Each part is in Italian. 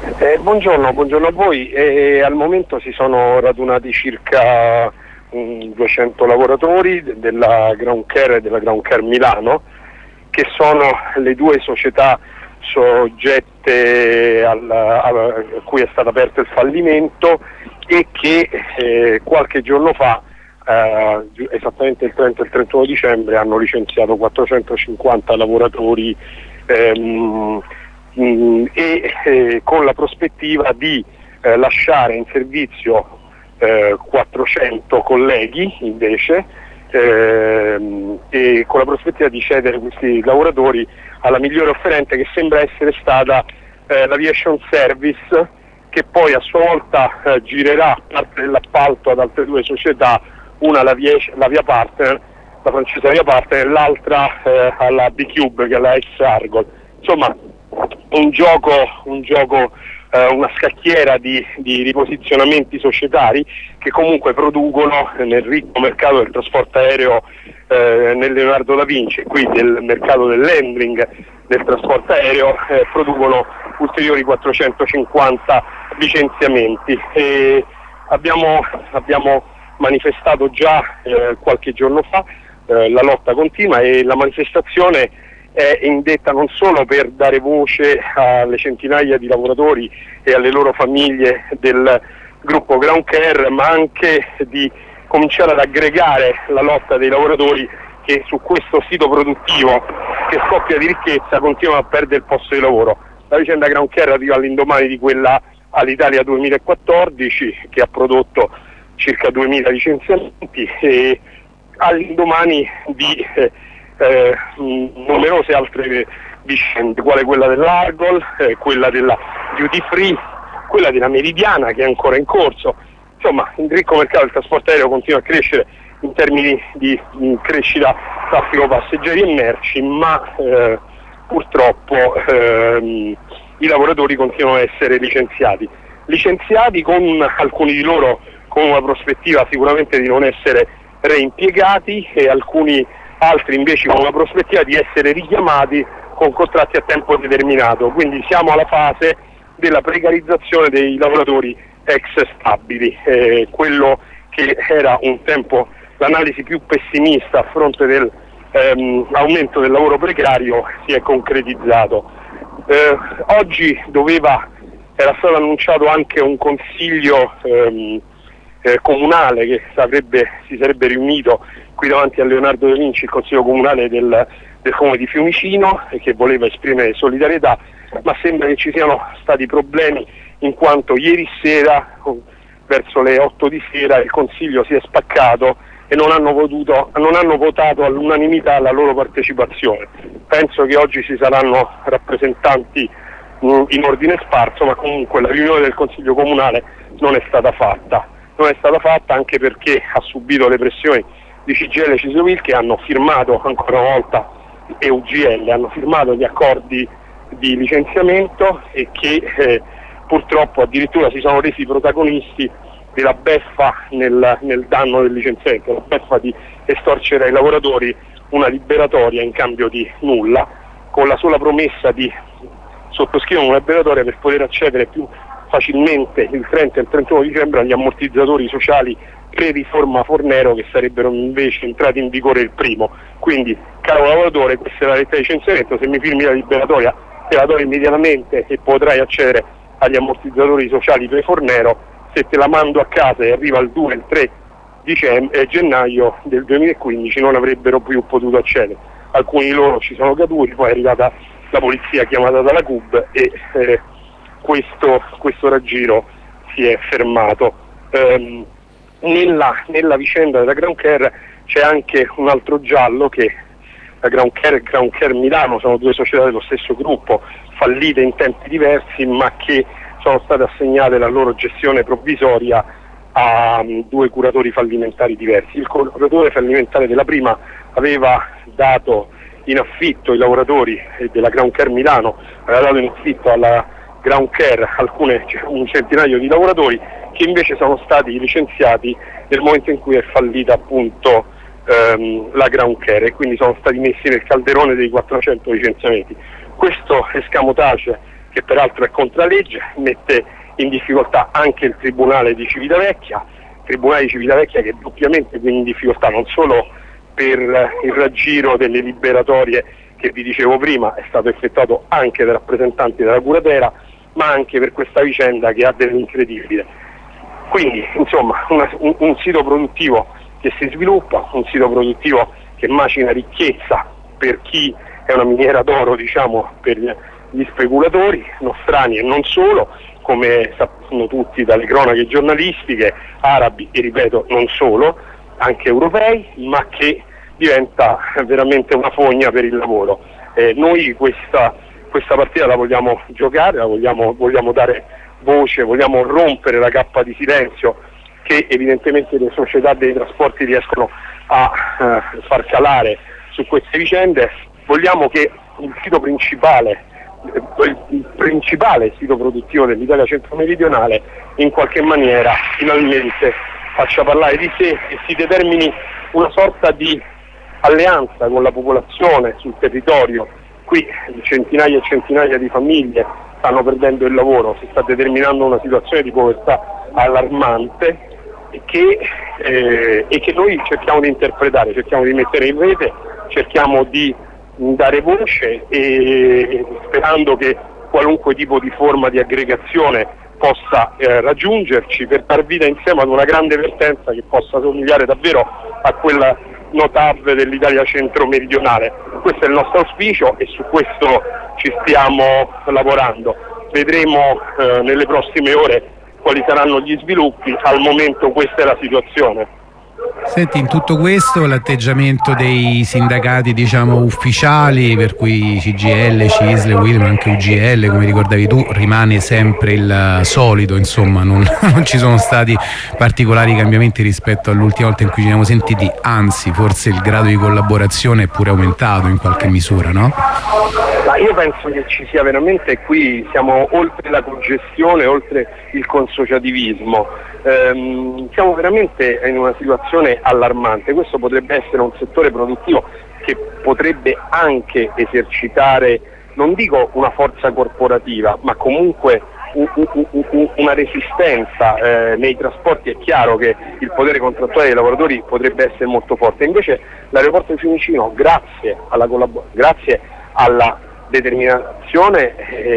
Buongiorno a voi. Al momento si sono radunati circa 200 lavoratori della Ground Care e della Ground Care Milano, che sono le due società soggette a cui è stato aperto il fallimento e che qualche giorno fa, esattamente il 30 e il 31 dicembre, hanno licenziato 450 lavoratori con la prospettiva di lasciare in servizio 400 colleghi invece, e con la prospettiva di cedere questi lavoratori alla migliore offerente, che sembra essere stata l'Aviation Service, che poi a sua volta girerà parte dell'appalto ad altre due società, una la Via Partner, la francese Via Partner, e l'altra alla B-Cube, che è la ex Argol. Insomma, una scacchiera di riposizionamenti societari che comunque producono nel ricco mercato del trasporto aereo nel Leonardo da Vinci, e qui del mercato dell'handling del trasporto aereo, producono ulteriori 450 licenziamenti. Abbiamo manifestato già qualche giorno fa, la lotta continua, e la manifestazione è indetta non solo per dare voce alle centinaia di lavoratori e alle loro famiglie del gruppo Ground Care, ma anche di cominciare ad aggregare la lotta dei lavoratori che su questo sito produttivo che scoppia di ricchezza continuano a perdere il posto di lavoro. La vicenda Ground Care arriva all'indomani di quella all'Italia 2014, che ha prodotto circa 2000 licenziamenti, e all'indomani di numerose altre vicende, quale quella dell'Argol, quella della Duty Free, quella della Meridiana, che è ancora in corso. Insomma, il ricco mercato del trasporto aereo continua a crescere in termini di crescita traffico passeggeri e merci, ma purtroppo i lavoratori continuano a essere licenziati con alcuni di loro con una prospettiva sicuramente di non essere reimpiegati, e alcuni altri invece con la prospettiva di essere richiamati con contratti a tempo determinato. Quindi siamo alla fase della precarizzazione dei lavoratori ex stabili, quello che era un tempo l'analisi più pessimista a fronte dell'aumento del lavoro precario si è concretizzato. Oggi era stato annunciato anche un consiglio comunale che si sarebbe riunito qui davanti a Leonardo da Vinci, il consiglio comunale del comune di Fiumicino, e che voleva esprimere solidarietà, ma sembra che ci siano stati problemi, in quanto ieri sera verso le 8 di sera il consiglio si è spaccato e non hanno votato all'unanimità la loro partecipazione. Penso che oggi ci saranno rappresentanti in ordine sparso, ma comunque la riunione del consiglio comunale non è stata fatta anche perché ha subito le pressioni di CGIL e Cisovil, che hanno firmato ancora una volta, e UGL hanno firmato gli accordi di licenziamento, e che purtroppo addirittura si sono resi protagonisti della beffa nel danno del licenziamento, la beffa di estorcere ai lavoratori una liberatoria in cambio di nulla, con la sola promessa di sottoscrivere una liberatoria per poter accedere più facilmente il 30 e il 31 dicembre agli ammortizzatori sociali pre-riforma Fornero, che sarebbero invece entrati in vigore il 1. Quindi, caro lavoratore, questa è la lettera di licenziamento: se mi firmi la liberatoria te la do immediatamente e potrai accedere agli ammortizzatori sociali pre-Fornero. Se te la mando a casa e arriva il 2 e il 3 gennaio del 2015 non avrebbero più potuto accedere. Alcuni di loro ci sono caduti, poi è arrivata la polizia chiamata dalla CUB e questo raggiro si è fermato. Nella vicenda della Ground Care c'è anche un altro giallo, che la Ground Care e Ground Care Milano sono due società dello stesso gruppo, fallite in tempi diversi, ma che sono state assegnate la loro gestione provvisoria a due curatori fallimentari diversi. Il curatore fallimentare della prima aveva dato in affitto i lavoratori della Ground Care Milano, aveva dato in affitto alla Ground Care un centinaio di lavoratori, che invece sono stati licenziati nel momento in cui è fallita appunto la Ground Care, e quindi sono stati messi nel calderone dei 400 licenziamenti. Questo escamotage che peraltro è controlegge, mette in difficoltà anche il Tribunale di Civitavecchia che è doppiamente quindi in difficoltà, non solo per il raggiro delle liberatorie che vi dicevo prima, è stato effettuato anche dai rappresentanti della curatela, ma anche per questa vicenda che ha dell'incredibile. Quindi insomma un sito produttivo che si sviluppa, un sito produttivo che macina ricchezza per chi è una miniera d'oro, diciamo, per gli speculatori nostrani e non solo, come sappiamo tutti dalle cronache giornalistiche, arabi e ripeto non solo, anche europei, ma che diventa veramente una fogna per il lavoro. Noi questa partita la vogliamo giocare, la vogliamo dare voce, vogliamo rompere la cappa di silenzio che evidentemente le società dei trasporti riescono a far calare su queste vicende. Vogliamo che il principale sito produttivo dell'Italia centro-meridionale in qualche maniera finalmente faccia parlare di sé e si determini una sorta di alleanza con la popolazione sul territorio. Qui centinaia e centinaia di famiglie stanno perdendo il lavoro, si sta determinando una situazione di povertà allarmante e che noi cerchiamo di interpretare, cerchiamo di mettere in rete, cerchiamo di dare voce e sperando che qualunque tipo di forma di aggregazione possa raggiungerci per dar vita insieme ad una grande vertenza che possa somigliare davvero a quella notabile dell'Italia centro-meridionale. Questo è il nostro auspicio e su questo ci stiamo lavorando. Vedremo nelle prossime ore quali saranno gli sviluppi, al momento questa è la situazione. Senti, in tutto questo l'atteggiamento dei sindacati, diciamo, ufficiali, per cui CGIL, CISL, UIL, ma anche UGL, come ricordavi tu, rimane sempre il solito, insomma, non ci sono stati particolari cambiamenti rispetto all'ultima volta in cui ci siamo sentiti, anzi forse il grado di collaborazione è pure aumentato in qualche misura, no? Ma io penso che ci sia veramente, qui siamo oltre la congestione, oltre il consociativismo, siamo veramente in una situazione allarmante. Questo potrebbe essere un settore produttivo che potrebbe anche esercitare, non dico una forza corporativa, ma comunque una resistenza nei trasporti. È chiaro che il potere contrattuale dei lavoratori potrebbe essere molto forte, invece l'aeroporto di Fiumicino, grazie alla determinazione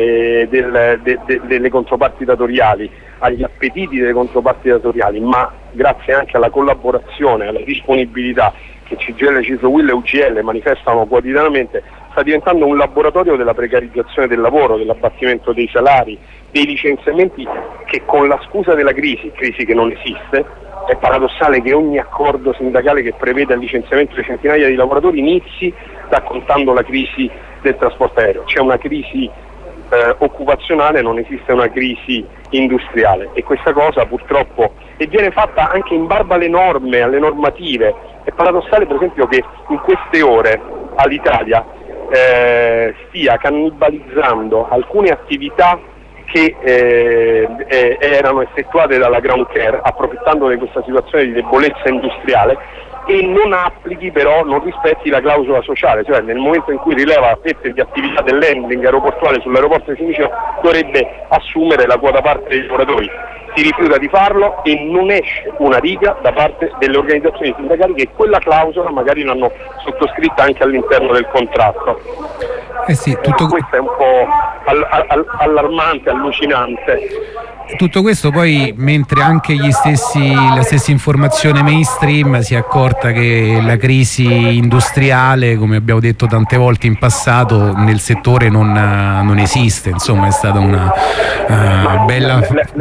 delle controparti datoriali, agli appetiti delle controparti datoriali, ma grazie anche alla collaborazione, alla disponibilità che CGIL, CISL, UIL e UGL manifestano quotidianamente, sta diventando un laboratorio della precarizzazione del lavoro, dell'abbattimento dei salari, dei licenziamenti, che con la scusa della crisi che non esiste. È paradossale che ogni accordo sindacale che prevede il licenziamento di centinaia di lavoratori inizi raccontando la crisi del trasporto aereo. C'è una crisi occupazionale, non esiste una crisi industriale, e questa cosa purtroppo viene fatta anche in barba alle norme, alle normative. È paradossale per esempio che in queste ore all'Italia stia cannibalizzando alcune attività che erano effettuate dalla Ground Care, approfittando di questa situazione di debolezza industriale, e non applichi però, non rispetti la clausola sociale, cioè nel momento in cui rileva fette di attività dell'handling aeroportuale sull'aeroporto di Fiumicino dovrebbe assumere la quota parte dei lavoratori. Si rifiuta di farlo e non esce una riga da parte delle organizzazioni sindacali che quella clausola magari l'hanno sottoscritta anche all'interno del contratto. Sì, questo è un po' allarmante, allucinante. Tutto questo poi mentre anche la stessa informazione mainstream si è accorta che la crisi industriale, come abbiamo detto tante volte in passato, nel settore non esiste, insomma è stata una bella...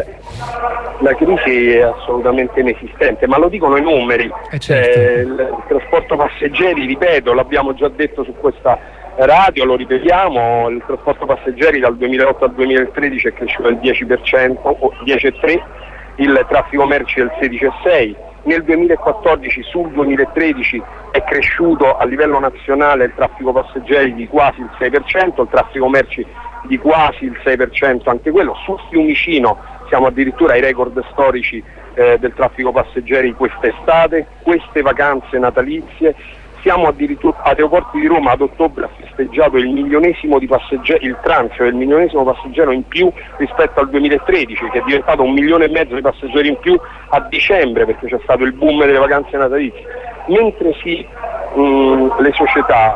La crisi è assolutamente inesistente, ma lo dicono i numeri. Certo. Il trasporto passeggeri, ripeto, l'abbiamo già detto su questa radio, lo ripetiamo, il trasporto passeggeri dal 2008 al 2013 è cresciuto del 10%, o 10,3%, il traffico merci del 16,6%, nel 2014 sul 2013 è cresciuto a livello nazionale il traffico passeggeri di quasi il 6%, il traffico merci di quasi il 6% anche quello. Sul Fiumicino siamo addirittura ai record storici del traffico passeggeri quest'estate. Queste vacanze natalizie Siamo addirittura Aeroporti di Roma ad ottobre ha festeggiato il milionesimo di passeggeri, il transfer del milionesimo passeggero in più rispetto al 2013, che è diventato 1,5 milioni di passeggeri in più a dicembre, perché c'è stato il boom delle vacanze natalizie. Mentre le società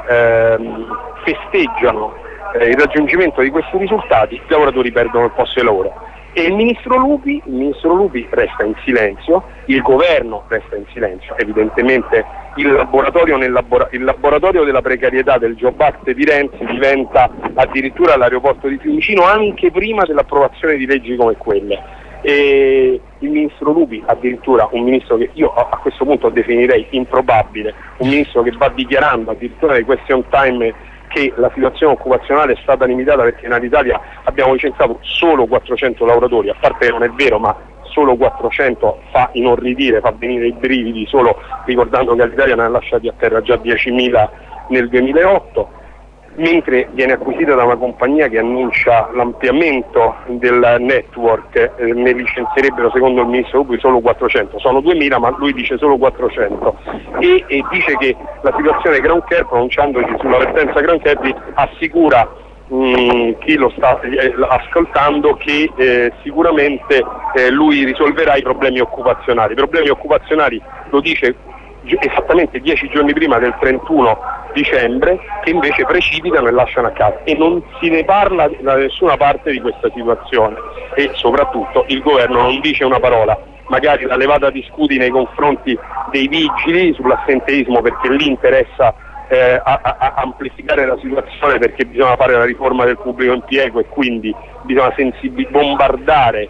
festeggiano il raggiungimento di questi risultati, i lavoratori perdono il posto di lavoro. E il ministro Lupi resta in silenzio, il governo resta in silenzio, evidentemente il laboratorio della precarietà del Job Act di Renzi diventa addirittura l'aeroporto di Fiumicino anche prima dell'approvazione di leggi come quelle. E il ministro Lupi, addirittura un ministro che io a questo punto definirei improbabile, un ministro che va dichiarando addirittura nei question time che la situazione occupazionale è stata limitata perché in Alitalia abbiamo licenziato solo 400 lavoratori, a parte che non è vero, ma solo 400 fa inorridire, fa venire i brividi solo ricordando che Alitalia ne ha lasciati a terra già 10.000 nel 2008, mentre viene acquisita da una compagnia che annuncia l'ampliamento del network, ne licenzierebbero secondo il ministro Lupi solo 400, sono 2.000 ma lui dice solo 400 e dice che la situazione Ground Care, pronunciandosi sulla vertenza Ground Care, assicura chi lo sta ascoltando che sicuramente lui risolverà i problemi occupazionali. I problemi occupazionali lo dice esattamente 10 giorni prima del 31 dicembre, che invece precipitano e lasciano a casa, e non se ne parla da nessuna parte di questa situazione, e soprattutto il governo non dice una parola. Magari la levata di scudi nei confronti dei vigili sull'assenteismo, perché lì interessa amplificare la situazione, perché bisogna fare la riforma del pubblico impiego e quindi bisogna bombardare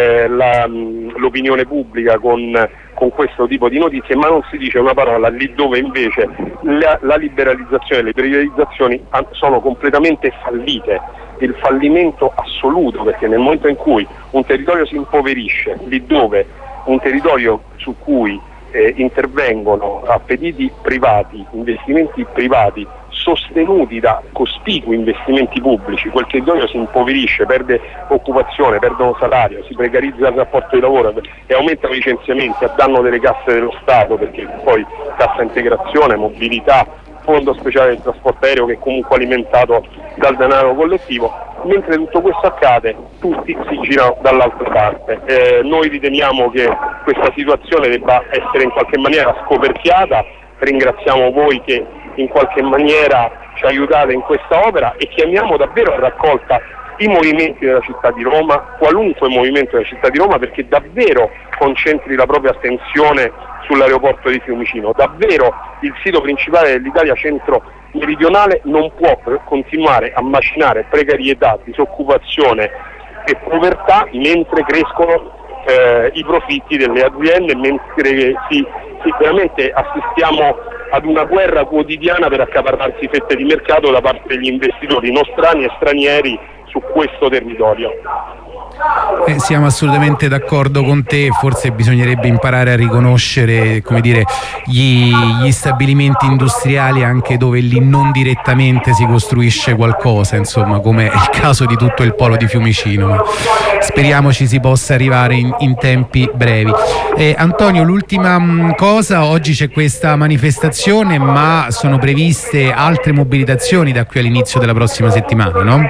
l'opinione pubblica con questo tipo di notizie, ma non si dice una parola lì dove invece la liberalizzazione e le privatizzazioni sono completamente fallite, il fallimento assoluto, perché nel momento in cui un territorio si impoverisce, lì dove un territorio su cui intervengono appetiti privati, investimenti privati sostenuti da cospicui investimenti pubblici, quel territorio si impoverisce, perde occupazione, perdono salario, si precarizza il rapporto di lavoro e aumentano i licenziamenti a danno delle casse dello Stato, perché poi cassa integrazione, mobilità, fondo speciale del trasporto aereo che è comunque alimentato dal denaro collettivo. Mentre tutto questo accade, tutti si girano dall'altra parte. Noi riteniamo che questa situazione debba essere in qualche maniera scoperchiata, ringraziamo voi che in qualche maniera ci aiutate in questa opera e chiamiamo davvero a raccolta i movimenti della città di Roma, qualunque movimento della città di Roma, perché davvero concentri la propria attenzione sull'aeroporto di Fiumicino. Davvero il sito principale dell'Italia centro-meridionale non può continuare a macinare precarietà, disoccupazione e povertà mentre crescono i profitti delle aziende, mentre veramente assistiamo ad una guerra quotidiana per accaparrarsi fette di mercato da parte degli investitori nostrani e stranieri su questo territorio. Siamo assolutamente d'accordo con te, forse bisognerebbe imparare a riconoscere, come dire, gli stabilimenti industriali anche dove lì non direttamente si costruisce qualcosa, insomma, come è il caso di tutto il polo di Fiumicino, ma speriamo ci si possa arrivare in tempi brevi. Antonio, l'ultima cosa, oggi c'è questa manifestazione, ma sono previste altre mobilitazioni da qui all'inizio della prossima settimana, no?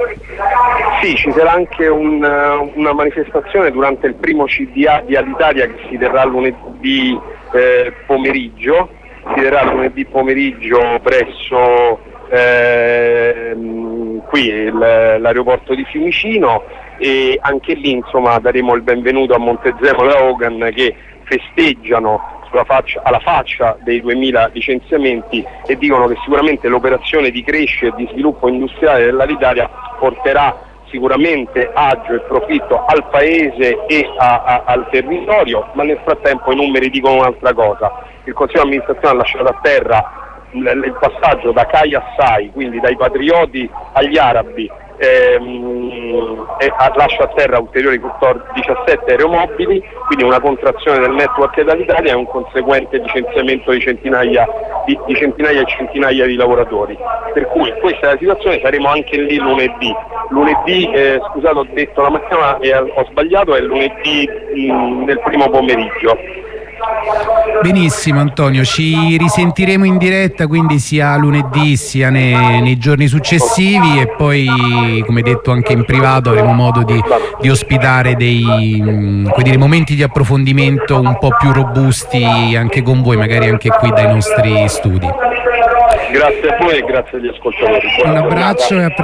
Sì, ci sarà anche una manifestazione durante il primo CDA di Alitalia che si terrà lunedì pomeriggio, presso qui l'aeroporto di Fiumicino, e anche lì insomma daremo il benvenuto a Montezemolo e a Hogan che festeggiano alla faccia dei 2000 licenziamenti e dicono che sicuramente l'operazione di crescita e di sviluppo industriale dell'Alitalia porterà sicuramente agio e profitto al paese e al territorio, ma nel frattempo i numeri dicono un'altra cosa. Il Consiglio di amministrazione ha lasciato a terra il passaggio da Cai a Sai, quindi dai patrioti agli arabi, lascia a terra ulteriori 17 aeromobili, quindi una contrazione del network dell'Italia e un conseguente licenziamento di centinaia e centinaia di lavoratori. Per cui questa è la situazione, saremo anche lì lunedì, scusate, ho detto la mattina e ho sbagliato, è lunedì nel primo pomeriggio. Benissimo Antonio, ci risentiremo in diretta quindi sia lunedì sia nei giorni successivi, e poi come detto anche in privato avremo modo di ospitare dei momenti di approfondimento un po' più robusti anche con voi, magari anche qui dai nostri studi. Grazie a voi e grazie agli ascoltatori. Un abbraccio e a presto.